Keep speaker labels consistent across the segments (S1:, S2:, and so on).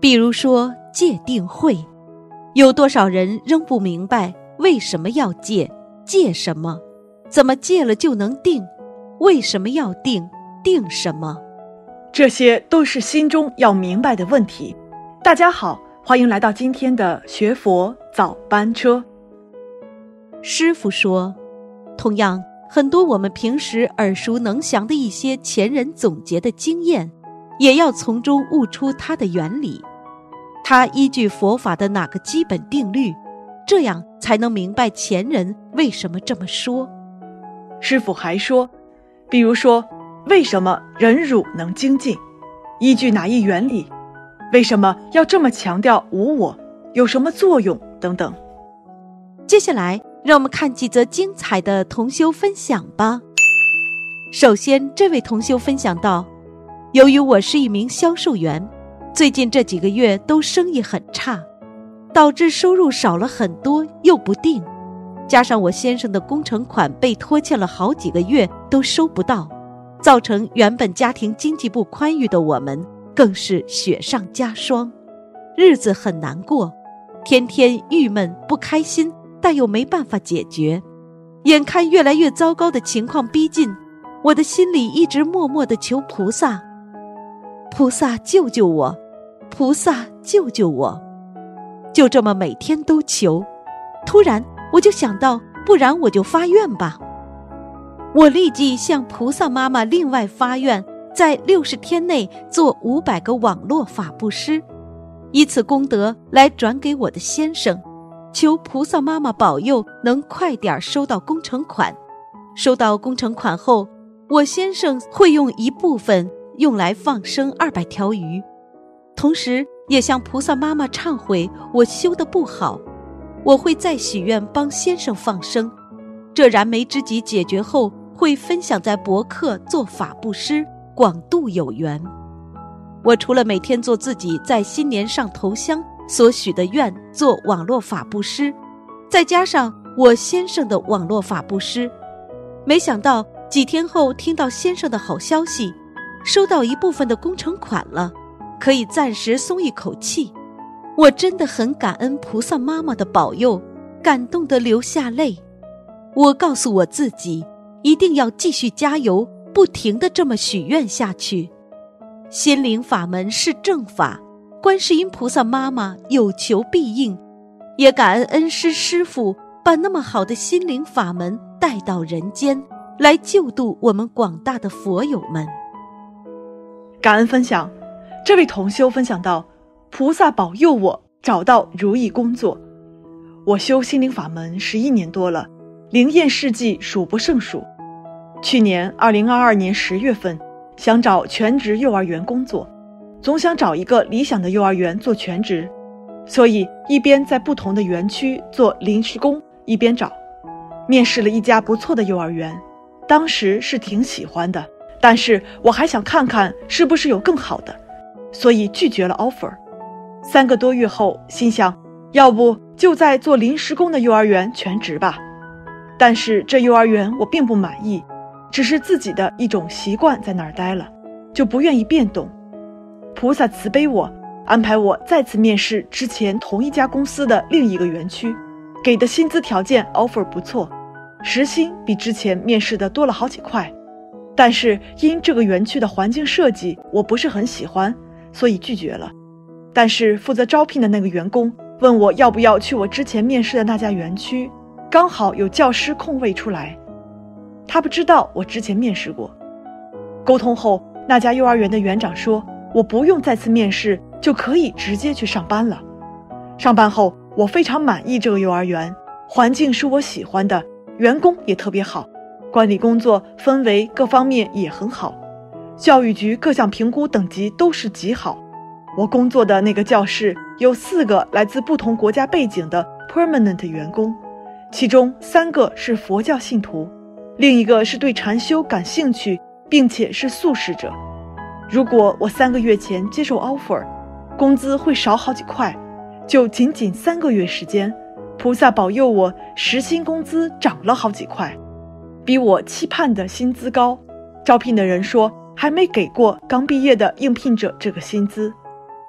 S1: 比如说戒定慧，有多少人仍不明白为什么要戒，戒什么，怎么戒了就能定，为什么要定，定什么？
S2: 这些都是心中要明白的问题。大家好，欢迎来到今天的学佛早班车。
S1: 师父说，同样很多我们平时耳熟能详的一些前人总结的经验，也要从中悟出它的原理，它依据佛法的哪个基本定律，这样才能明白前人为什么这么说。
S2: 师父还说，比如说为什么忍辱能精进，依据哪一原理，为什么要这么强调无我，有什么作用等等。
S1: 接下来让我们看几则精彩的同修分享吧。首先，这位同修分享到，由于我是一名销售员，最近这几个月都生意很差，导致收入少了很多又不定，加上我先生的工程款被拖欠了好几个月都收不到，造成原本家庭经济不宽裕的我们更是雪上加霜，日子很难过，天天郁闷不开心，但又没办法解决。眼看越来越糟糕的情况逼近，我的心里一直默默地求菩萨，菩萨救救我，菩萨救救我。就这么每天都求。突然我就想到，不然我就发愿吧。我立即向菩萨妈妈另外发愿，在60天内做500个网络法布施，以此功德来转给我的先生，求菩萨妈妈保佑能快点收到工程款。收到工程款后，我先生会用一部分用来放生200条鱼，同时也向菩萨妈妈忏悔我修得不好，我会再许愿帮先生放生。这燃眉之急解决后，会分享在博客做法布施，广度有缘。我除了每天做自己在新年上头香所许的愿做网络法布施，再加上我先生的网络法布施，没想到几天后听到先生的好消息，收到一部分的工程款了，可以暂时松一口气。我真的很感恩菩萨妈妈的保佑，感动得流下泪。我告诉我自己，一定要继续加油，不停地这么许愿下去。心灵法门是正法，观世音菩萨妈妈有求必应，也感恩恩师师父把那么好的心灵法门带到人间，来救度我们广大的佛友们。
S2: 感恩分享，这位同修分享到，菩萨保佑我找到如意工作。我修心灵法门11年多了，灵验事迹数不胜数。去年2022年10月份，想找全职幼儿园工作，总想找一个理想的幼儿园做全职，所以一边在不同的园区做临时工，一边找。面试了一家不错的幼儿园，当时是挺喜欢的，但是我还想看看是不是有更好的，所以拒绝了 offer。3个多月后，心想要不就在做临时工的幼儿园全职吧。但是这幼儿园我并不满意，只是自己的一种习惯在那儿待了，就不愿意变动。菩萨慈悲我，安排我再次面试之前同一家公司的另一个园区，给的薪资条件 offer 不错，时薪比之前面试的多了好几块。但是因这个园区的环境设计我不是很喜欢，所以拒绝了。但是负责招聘的那个员工问我要不要去我之前面试的那家园区，刚好有教师空位出来。他不知道我之前面试过。沟通后，那家幼儿园的园长说我不用再次面试就可以直接去上班了。上班后我非常满意这个幼儿园，环境是我喜欢的，员工也特别好，管理工作氛围各方面也很好，教育局各项评估等级都是极好。我工作的那个教室有4个来自不同国家背景的 permanent 员工，其中3个是佛教信徒，另一个是对禅修感兴趣并且是素食者。如果我3个月前接受 offer， 工资会少好几块，就仅仅3个月时间，菩萨保佑我时薪工资涨了好几块，比我期盼的薪资高。招聘的人说还没给过刚毕业的应聘者这个薪资。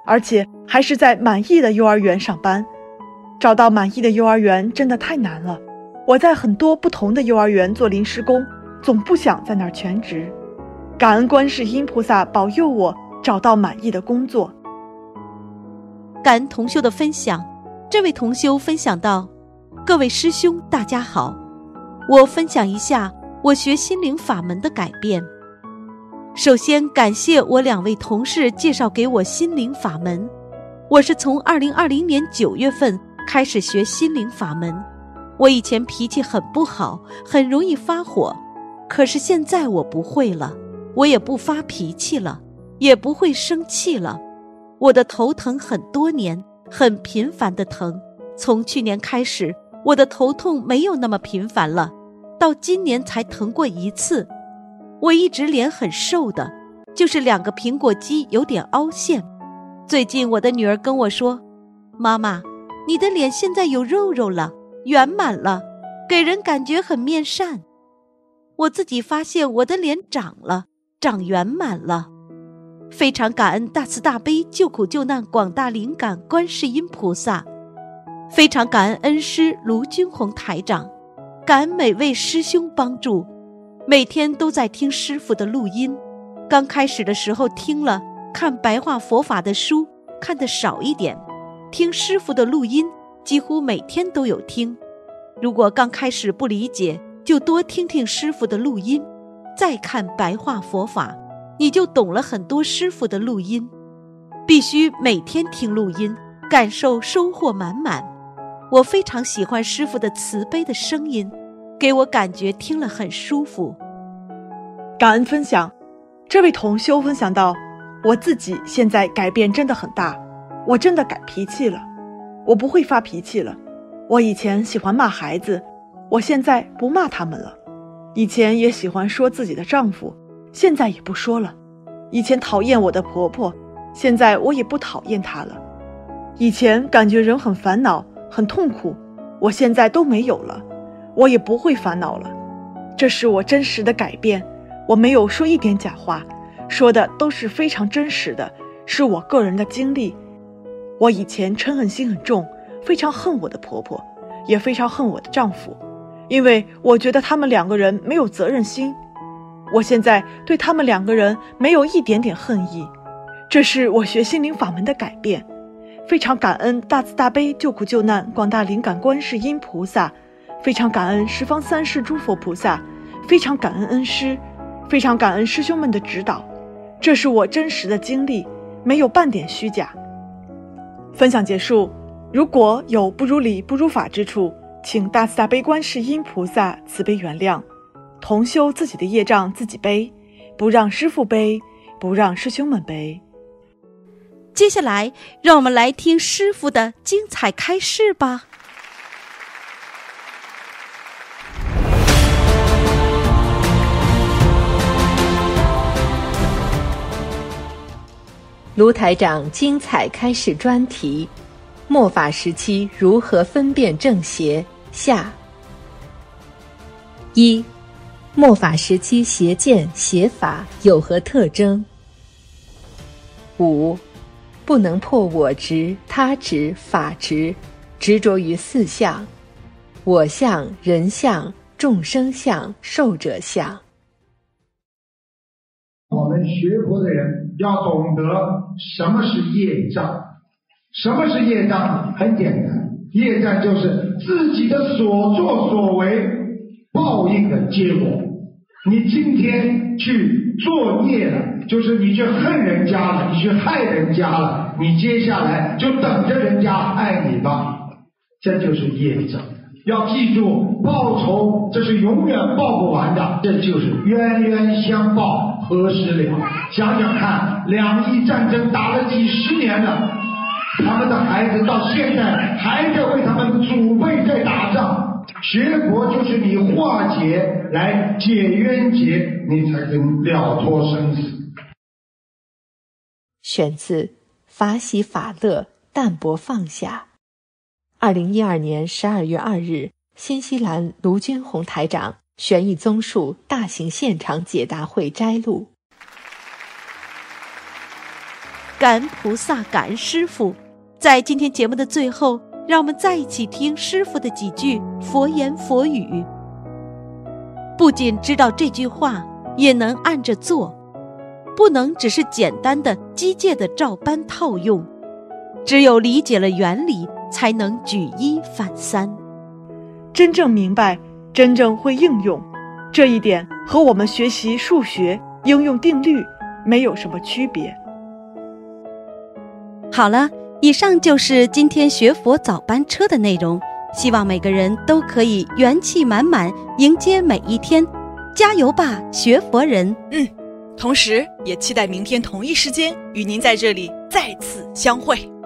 S2: 而且还是在满意的幼儿园上班。找到满意的幼儿园真的太难了，我在很多不同的幼儿园做临时工，总不想在那儿全职。感恩观世音菩萨保佑我找到满意的工作。
S1: 感恩同修的分享。这位同修分享到：各位师兄大家好，我分享一下我学心灵法门的改变。首先感谢我2位同事介绍给我心灵法门。我是从2020年9月份开始学心灵法门。我以前脾气很不好，很容易发火，可是现在我不会了，我也不发脾气了，也不会生气了。我的头疼很多年，很频繁的疼，从去年开始，我的头痛没有那么频繁了，到今年才疼过1次。我一直脸很瘦的，就是2个苹果肌有点凹陷。最近我的女儿跟我说，妈妈，你的脸现在有肉肉了，圆满了，给人感觉很面善。我自己发现我的脸长了，长圆满了。非常感恩大慈大悲救苦救难广大灵感观世音菩萨，非常感恩恩师卢军宏台长，感恩每位师兄帮助。每天都在听师父的录音，刚开始的时候听了，看白话佛法的书看得少一点，听师父的录音几乎每天都有听。如果刚开始不理解，就多听听师父的录音，再看白话佛法，你就懂了很多师父的录音。必须每天听录音，感受收获满满。我非常喜欢师父的慈悲的声音，给我感觉听了很舒服。
S2: 感恩分享。这位同修分享到，我自己现在改变真的很大，我真的改脾气了，我不会发脾气了。我以前喜欢骂孩子，我现在不骂他们了。以前也喜欢说自己的丈夫，现在也不说了。以前讨厌我的婆婆，现在我也不讨厌她了。以前感觉人很烦恼很痛苦，我现在都没有了，我也不会烦恼了。这是我真实的改变，我没有说一点假话，说的都是非常真实的，是我个人的经历。我以前嗔恨心很重，非常恨我的婆婆，也非常恨我的丈夫，因为我觉得他们2个人没有责任心。我现在对他们2个人没有一点点恨意，这是我学心灵法门的改变。非常感恩大慈大悲救苦救难广大灵感观世音菩萨，非常感恩十方三世诸佛菩萨，非常感恩恩师，非常感恩师兄们的指导。这是我真实的经历，没有半点虚假。分享结束。如果有不如理不如法之处，请大慈大悲观世音菩萨慈悲原谅。同修自己的业障自己背，不让师父背，不让师兄们背。
S1: 接下来让我们来听师父的精彩开示吧。
S3: 卢台长精彩开示专题：末法时期如何分辨正邪下。1. 末法时期邪见邪法有何特征？ 5. 不能破我执、他执、法执，执着于4相：我相、人相、众生相、寿者相。
S4: 我们学佛的人要懂得什么是业障。什么是业障？很简单，业障就是自己的所作所为报应的结果。你今天去作孽了，就是你去恨人家了，你去害人家了，你接下来就等着人家害你吧，这就是业障。要记住，报仇这是永远报不完的，这就是冤冤相报何时了。想想看，2伊战争打了几十年了，他们的孩子到现在还在为他们祖辈在打仗。学佛就是你化解来解冤结，你才能了脱生死。
S3: 选自《法喜法乐淡泊放下》，2012年12月2日，新西兰卢军宏台长悬疑综述大型现场解答会摘录。
S1: 感恩菩萨，感恩师父。在今天节目的最后，让我们再一起听师父的几句佛言佛语，不仅知道这句话，也能按着做，不能只是简单的机械的照搬套用，只有理解了原理，才能举一反三。
S2: 真正明白，真正会应用，这一点和我们学习数学应用定律没有什么区别。
S1: 好了，以上就是今天学佛早班车的内容，希望每个人都可以元气满满迎接每一天，加油吧，学佛人！
S2: 同时也期待明天同一时间与您在这里再次相会。